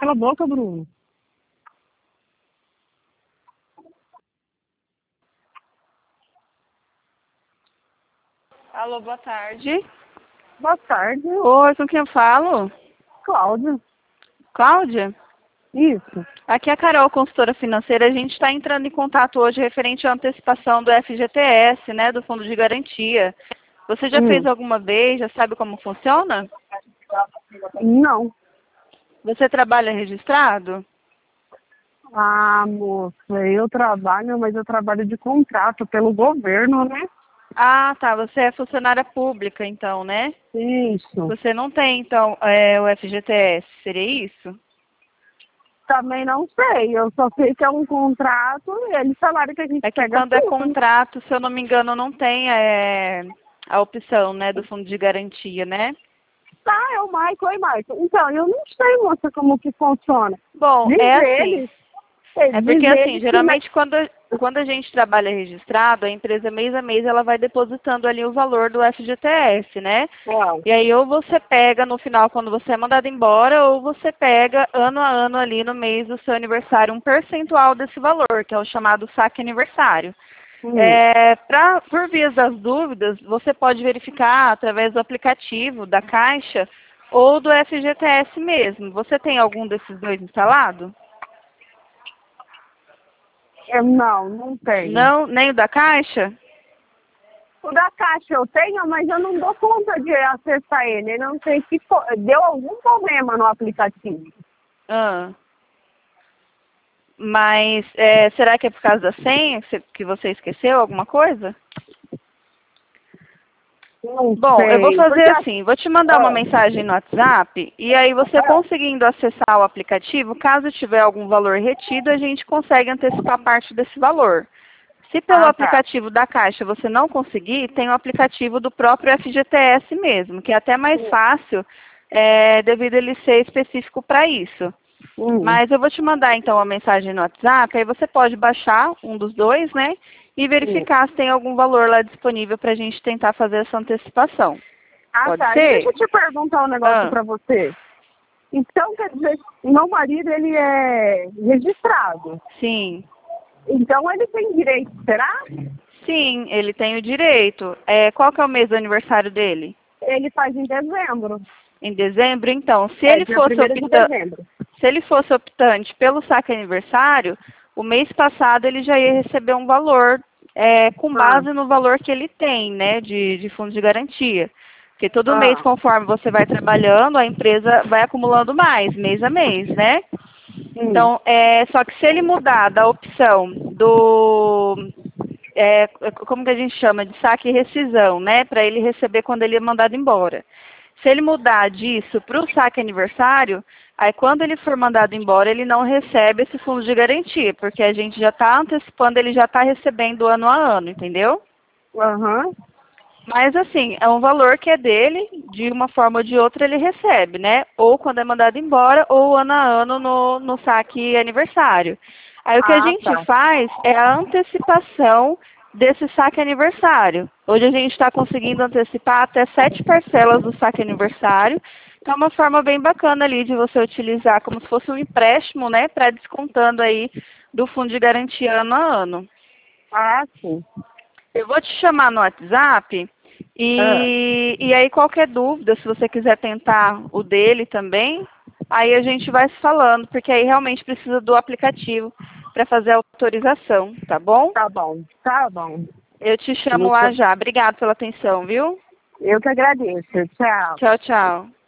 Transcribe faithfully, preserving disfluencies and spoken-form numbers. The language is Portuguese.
Cala a boca, Bruno. Alô, boa tarde. Boa tarde. Oi, com quem eu falo? Cláudia. Cláudia? Isso. Aqui é a Carol, consultora financeira. A gente está entrando em contato hoje referente à antecipação do F G T S, né, do Fundo de Garantia. Você já fez Hum. alguma vez? Já sabe como funciona? Não. Você trabalha registrado? Ah, moça, eu trabalho, mas eu trabalho de contrato pelo governo, né? Ah, tá. Você é funcionária pública, então, né? Isso. Você não tem, então, é, o F G T S, seria isso? Também não sei, eu só sei que é um contrato e eles falaram que a gente É que pega quando é tudo. contrato, se eu não me engano, não tem é, a opção, né, do fundo de garantia, né? Tá, é o Michael, oi Michael. Então, eu não sei, moça, como que funciona. Bom, Diz é assim. eles, eh, É diz porque, assim, eles que na... geralmente quando, quando a gente trabalha registrado, a empresa mês a mês ela vai depositando ali o valor do F G T S, né? Não. E aí ou você pega no final quando você é mandado embora, ou você pega ano a ano ali no mês do seu aniversário um percentual desse valor, que é o chamado saque aniversário. Hum. É, pra, por vias das dúvidas, você pode verificar através do aplicativo da Caixa ou do F G T S mesmo. Você tem algum desses dois instalado? Eu, não, não tenho. Não, nem o da Caixa? O da Caixa eu tenho, mas eu não dou conta de acessar ele. Eu não sei se fo- deu algum problema no aplicativo. Ah. Mas é, será que é por causa da senha que você que você esqueceu alguma coisa? Não Bom, eu vou sei. fazer Porque a- assim, vou te mandar uma ah, mensagem no WhatsApp e aí você ah, conseguindo acessar o aplicativo, caso tiver algum valor retido, a gente consegue antecipar parte desse valor. Se pelo ah, tá. aplicativo da Caixa você não conseguir, tem o aplicativo do próprio F G T S mesmo, que é até mais fácil, é, devido a ele ser específico para isso. Hum, Mas eu vou te mandar então uma mensagem no WhatsApp, aí você pode baixar um dos dois, né? E hum. verificar se tem algum valor lá disponível para a gente tentar fazer essa antecipação. Ah, Pode tá. E deixa ser? eu te perguntar um negócio Ah, pra você. Então, quer dizer, meu marido, ele é registrado. sim. Então, ele tem direito, será? Sim, ele tem o direito. É, qual que é o mês do aniversário dele? Ele faz em dezembro. Em dezembro, então. Se É ele dia fosse primeiro de optante, dezembro. se ele fosse optante pelo saque aniversário, o mês passado ele já ia receber um valor é, com Ah, base no valor que ele tem, né, de, de fundo de garantia. Porque todo mês, ah. conforme você vai trabalhando, a empresa vai acumulando mais, mês a mês, né? Hum. Então, é, só que se ele mudar da opção do, é, como que a gente chama, de saque e rescisão, né, para ele receber quando ele é mandado embora. Se ele mudar disso para o saque aniversário, aí quando ele for mandado embora, ele não recebe esse fundo de garantia, porque a gente já está antecipando, ele já está recebendo ano a ano, entendeu? Aham. Mas assim, é um valor que é dele, de uma forma ou de outra ele recebe, né? Ou quando é mandado embora, ou ano a ano no, no saque aniversário. Aí o que a Ah, gente tá. faz é a antecipação desse saque aniversário. Hoje a gente está conseguindo antecipar até sete parcelas do saque aniversário. Então é uma forma bem bacana ali de você utilizar como se fosse um empréstimo, né? Para descontando aí do fundo de garantia ano a ano. Ah, sim. Eu vou te chamar no WhatsApp Ah. e, e aí qualquer dúvida, se você quiser tentar o dele também, aí a gente vai se falando, porque aí realmente precisa do aplicativo para fazer a autorização, tá bom? Tá bom, tá bom. Eu te chamo Muito... lá já. Obrigada pela atenção, viu? Eu que agradeço. Tchau. Tchau, tchau.